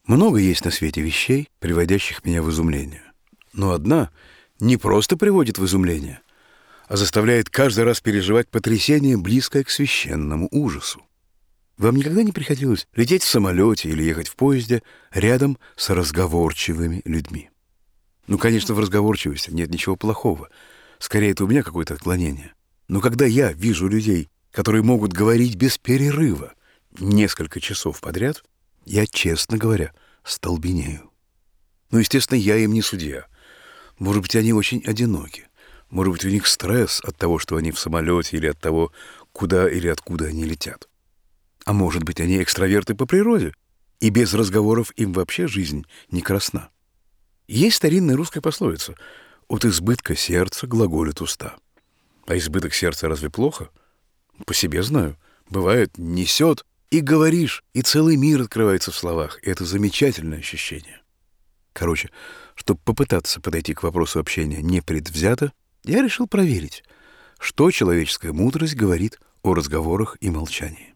Много есть на свете вещей, приводящих меня в изумление. Но одна не просто приводит в изумление, а заставляет каждый раз переживать потрясение, близкое к священному ужасу. Вам никогда не приходилось лететь в самолете или ехать в поезде рядом с разговорчивыми людьми? Ну, конечно, в разговорчивости нет ничего плохого. Скорее, это у меня какое-то отклонение. Но когда я вижу людей, которые могут говорить без перерыва несколько часов подряд, я, честно говоря, столбенею. Ну, естественно, я им не судья. Может быть, они очень одиноки. Может быть, у них стресс от того, что они в самолете, или от того, куда или откуда они летят. А может быть, они экстраверты по природе, и без разговоров им вообще жизнь не красна. Есть старинная русская пословица: «От избытка сердца глаголят уста». А избыток сердца разве плохо? По себе знаю. Бывает, несет, и говоришь, и целый мир открывается в словах. И это замечательное ощущение. Короче, чтобы попытаться подойти к вопросу общения непредвзято, я решил проверить, что человеческая мудрость говорит о разговорах и молчании.